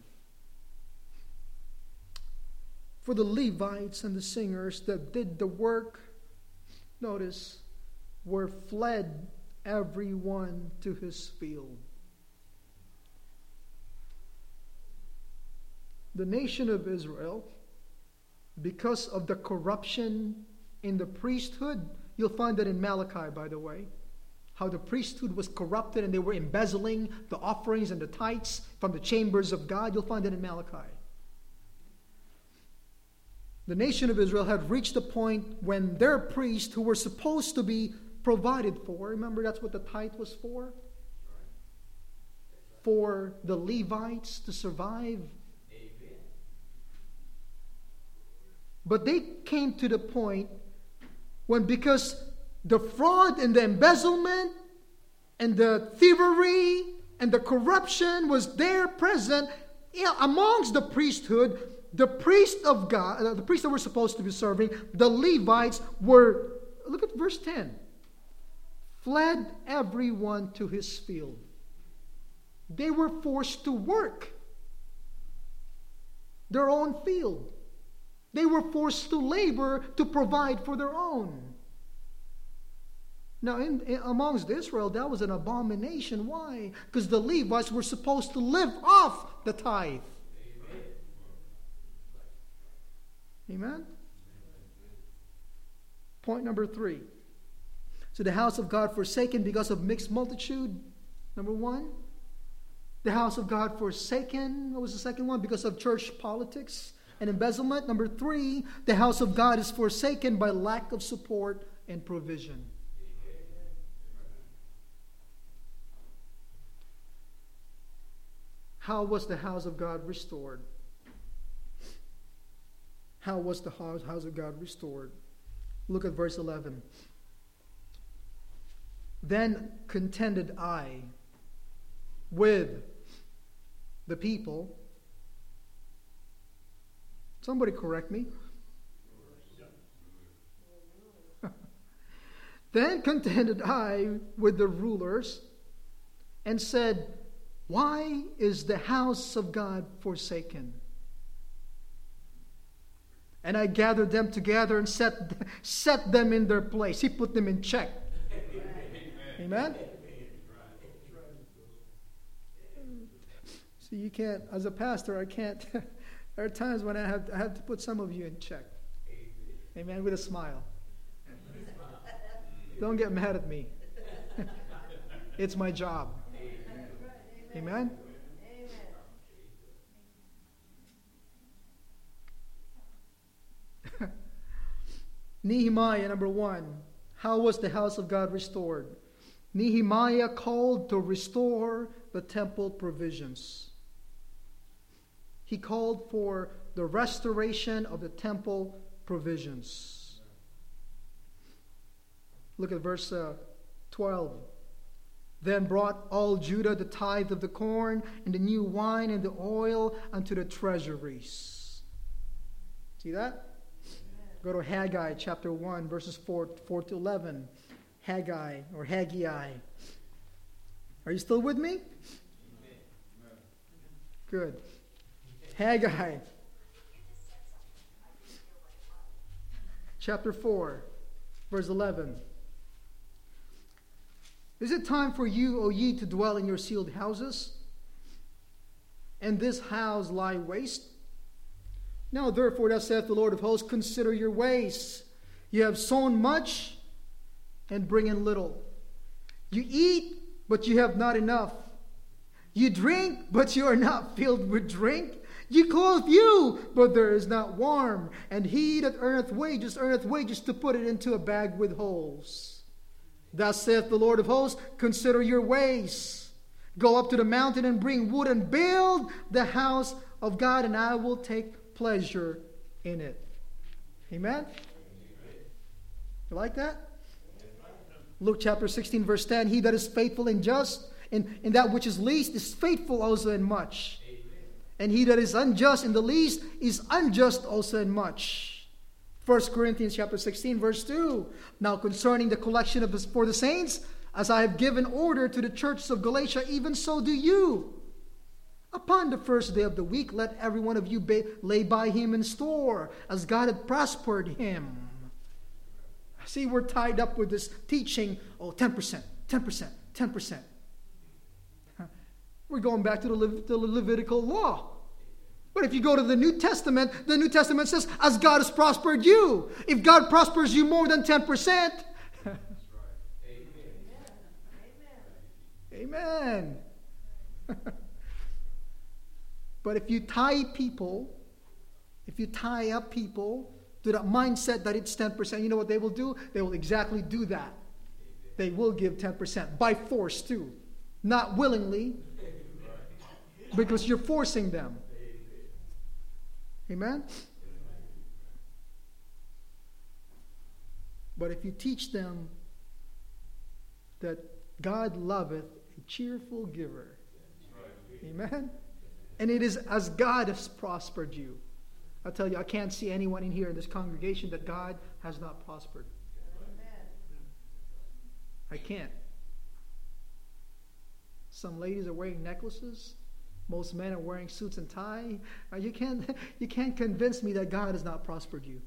A: For the Levites and the singers that did the work, notice, were fled every one to his field. The nation of Israel, because of the corruption in the priesthood, you'll find that in Malachi, by the way, how the priesthood was corrupted and they were embezzling the offerings and the tithes from the chambers of God. You'll find that in Malachi. The nation of Israel had reached a point when their priests, who were supposed to be provided for, remember that's what the tithe was for? For the Levites to survive. But they came to the point when, because the fraud and the embezzlement and the thievery and the corruption was there present amongst the priesthood, the priests of God, uh, the priests that were supposed to be serving, the Levites were, look at verse ten, fled everyone to his field. They were forced to work their own field. They were forced to labor to provide for their own. Now, in, in, amongst Israel, that was an abomination. Why? Because the Levites were supposed to live off the tithe. Amen? Amen? Point number three. So the house of God forsaken because of mixed multitude. Number one. The house of God forsaken. What was the second one? Because of church politics and embezzlement. Number three, the house of God is forsaken by lack of support and provision. How was the house of God restored? How was the house, house of God restored? Look at verse eleven. Then contended I with the people. Somebody correct me. Then contended I with the rulers and said, why is the house of God forsaken? And I gathered them together and set, set them in their place. He put them in check. Amen? See, you can't, as a pastor, I can't, there are times when I have, I have to put some of you in check. Amen? With a smile. Don't get mad at me. It's my job. Amen? Nehemiah, number one. How was the house of God restored? Nehemiah called to restore the temple provisions. He called for the restoration of the temple provisions. Look at verse uh, twelve. Then brought all Judah the tithe of the corn and the new wine and the oil unto the treasuries. See that? Go to Haggai chapter one, verses four, four to eleven. Haggai or Haggai. Are you still with me? Good. Haggai chapter four, verse eleven. Is it time for you, O ye, to dwell in your sealed houses? And this house lie waste? Now therefore, thus saith the Lord of hosts, consider your ways. You have sown much and bring in little. You eat, but you have not enough. You drink, but you are not filled with drink. You clothe you, but there is not warm. And he that earneth wages, earneth wages to put it into a bag with holes. Thus saith the Lord of hosts, consider your ways. Go up to the mountain and bring wood and build the house of God, and I will take pleasure in it. Amen? You like that? Luke chapter sixteen, verse ten. He that is faithful and just in, in that which is least is faithful also in much. And he that is unjust in the least is unjust also in much. First Corinthians chapter sixteen, verse two. Now concerning the collection of the, for the saints, as I have given order to the churches of Galatia, even so do you. Upon the first day of the week, let every one of you ba- lay by him in store, as God had prospered him. See, we're tied up with this teaching, oh, ten percent, ten percent, ten percent. We're going back to the, Le- the Levitical law. But if you go to the New Testament, the New Testament says, as God has prospered you. If God prospers you more than ten percent, amen. But if you tie people, if you tie up people to that mindset that it's ten percent, you know what they will do? They will exactly do that. They will give ten percent by force too. Not willingly, because you're forcing them. Amen? But if you teach them that God loveth a cheerful giver. Amen? And it is as God has prospered you. I tell you, I can't see anyone in here in this congregation that God has not prospered. I can't. Some ladies are wearing necklaces. Most men are wearing suits and tie. You can't, you can't convince me that God has not prospered you.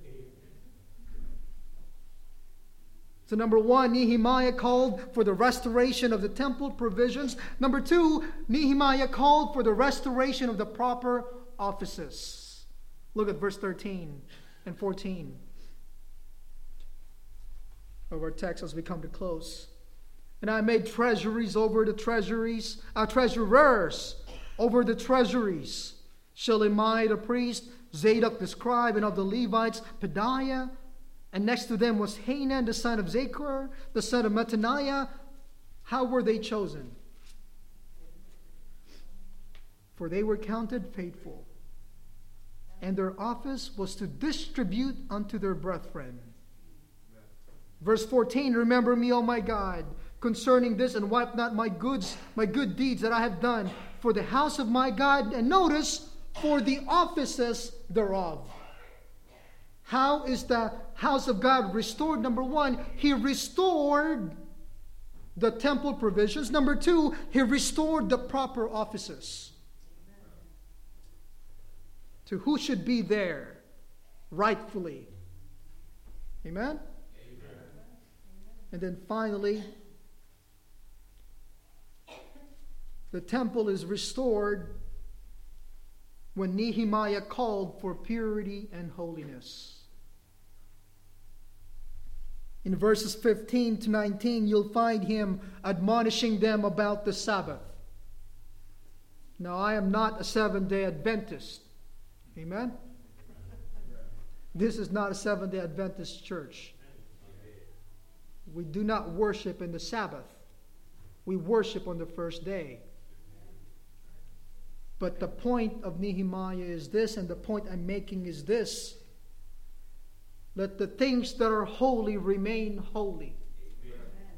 A: So number one, Nehemiah called for the restoration of the temple provisions. Number two, Nehemiah called for the restoration of the proper offices. Look at verse thirteen and fourteen of our text as we come to close. And I made treasuries over the treasuries, uh, treasurers over the treasuries. Shelemiah the priest, Zadok the scribe, and of the Levites, Pedaiah. And next to them was Hanan the son of Zachar, the son of Mattaniah. How were they chosen? For they were counted faithful. And their office was to distribute unto their brethren. Verse fourteen, remember me, O my God, concerning this, and wipe not my goods, my good deeds that I have done for the house of my God. And notice, for the offices thereof. How is the house of God restored? Number one, He restored the temple provisions. Number two, He restored the proper offices. To who should be there rightfully. Amen? Amen? And then finally, the temple is restored when Nehemiah called for purity and holiness. In verses fifteen to nineteen, you'll find him admonishing them about the Sabbath. Now, I am not a Seventh-day Adventist. Amen? This is not a Seventh-day Adventist church. We do not worship in the Sabbath. We worship on the first day. But the point of Nehemiah is this, and the point I'm making is this. Let the things that are holy remain holy. Amen.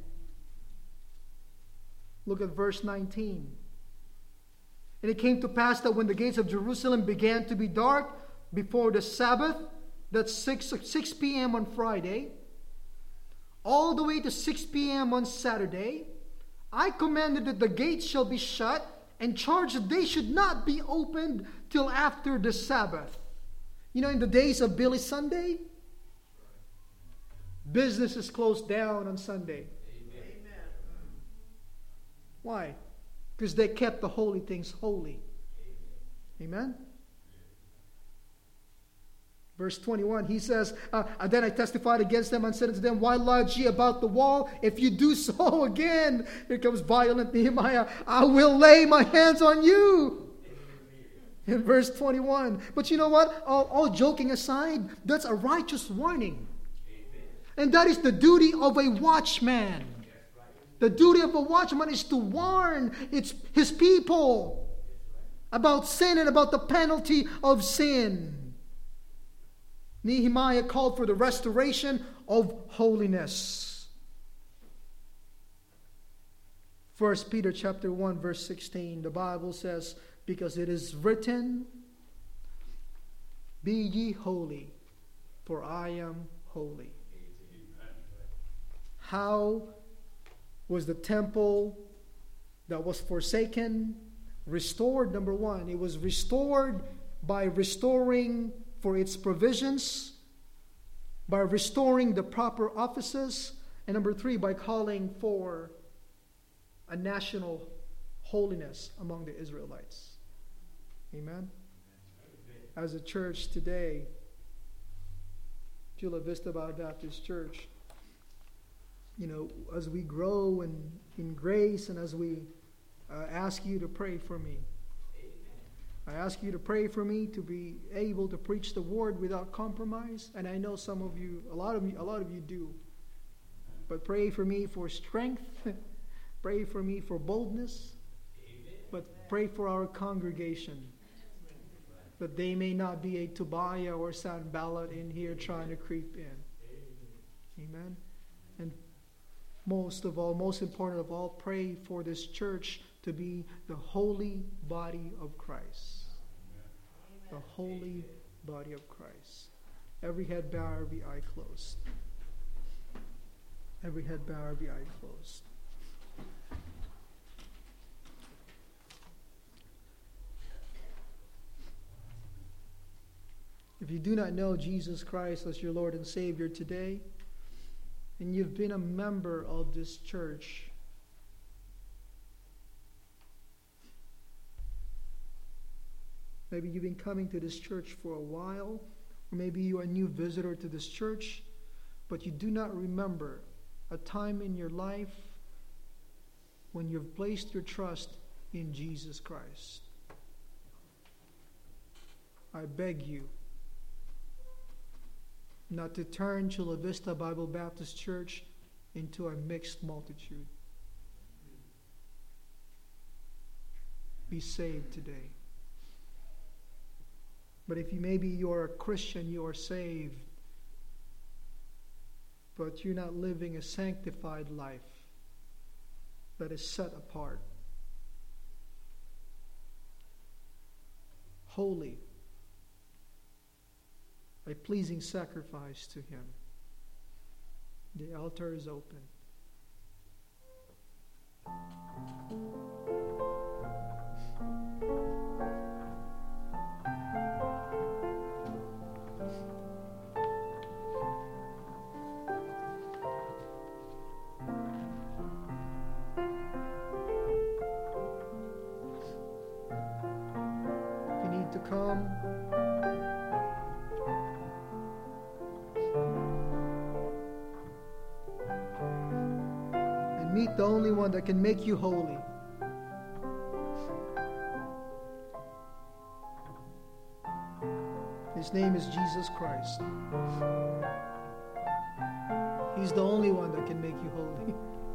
A: Look at verse nineteen. And it came to pass that when the gates of Jerusalem began to be dark before the Sabbath, that's six p.m. on Friday, all the way to six p.m. on Saturday, I commanded that the gates shall be shut, and charged that they should not be opened till after the Sabbath. You know, in the days of Billy Sunday, business is closed down on Sunday.
F: Amen.
A: Why? Because they kept the holy things holy. Amen? Verse twenty-one, he says, uh, and then I testified against them and said unto them, why lodge ye about the wall? If you do so again, here comes violent Nehemiah, I will lay my hands on you. In verse twenty-one. But you know what? All, all joking aside, that's a righteous warning. And that is the duty of a watchman. The duty of a watchman is to warn its, his people about sin and about the penalty of sin. Nehemiah called for the restoration of holiness. First Peter chapter one verse sixteen, the Bible says, because it is written, be ye holy, for I am holy. How was the temple that was forsaken restored? Number one, it was restored by restoring for its provisions, by restoring the proper offices, and number three, by calling for a national holiness among the Israelites. Amen? As a church today, Chula Vista Bible Baptist Church, you know, as we grow in, in grace and as we uh, ask you to pray for me, I ask you to pray for me to be able to preach the word without compromise. And I know some of you, a lot of you, a lot of you do. But pray for me for strength. Pray for me for boldness. But pray for our congregation, that they may not be a Tobiah or Sanballat in here trying to creep in. Amen. And most of all, most important of all, pray for this church to be the holy body of Christ. The holy body of Christ. Every head bow, every eye closed. Every head bow, every eye closed. If you do not know Jesus Christ as your Lord and Savior today, and you've been a member of this church, maybe you've been coming to this church for a while, or maybe you are a new visitor to this church, but you do not remember a time in your life when you've placed your trust in Jesus Christ. I beg you not to turn Chula Vista Bible Baptist Church into a mixed multitude. Be saved today. But if you maybe you're a Christian, you are saved, but you're not living a sanctified life that is set apart, holy, a pleasing sacrifice to Him, the altar is open. If you need to come, meet the only one that can make you holy. His name is Jesus Christ. He's the only one that can make you holy.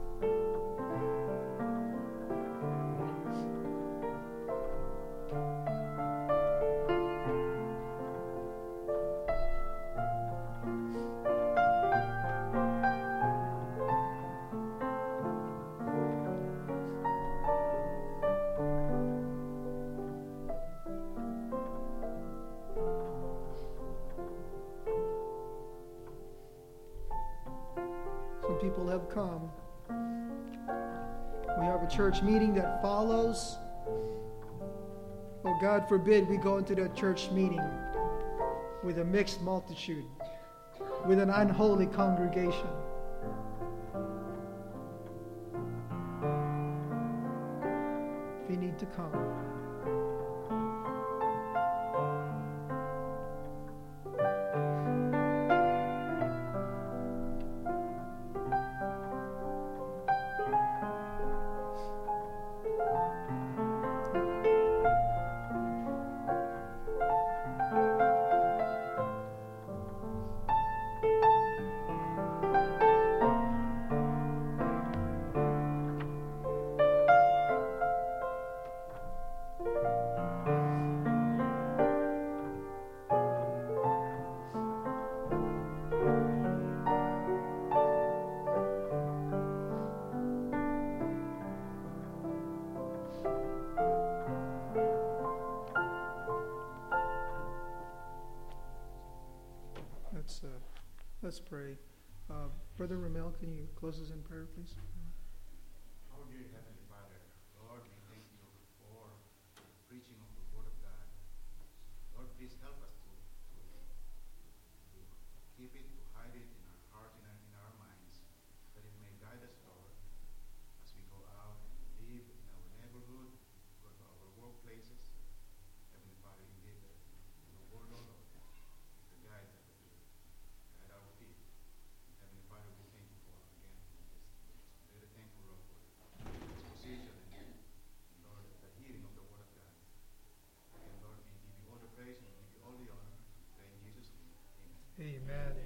A: People have come. We have a church meeting that follows. Oh, God forbid we go into that church meeting with a mixed multitude, with an unholy congregation. you need to come. Let's, uh, let's pray. Uh, Brother Ramel, can you close us in prayer, please?
F: Our dear Heavenly Father, Lord, we thank you for the preaching of the Word of God. Lord, please help us to, to, to keep it, to hide it in our heart, in our, in our minds, that it may guide us, Lord, as we go out and live in our neighborhood, go to our workplaces. Heavenly Father, you give the, the Word, O Lord, is the guide that will guide our feet. Heavenly Father, we thank you for, again, this very thankful, Lord, for the exposition and, and, Lord, the hearing of the Word of God. And Lord, we give you all the praise and we give you all the honor. We pray in Jesus' name. Amen.
A: Amen.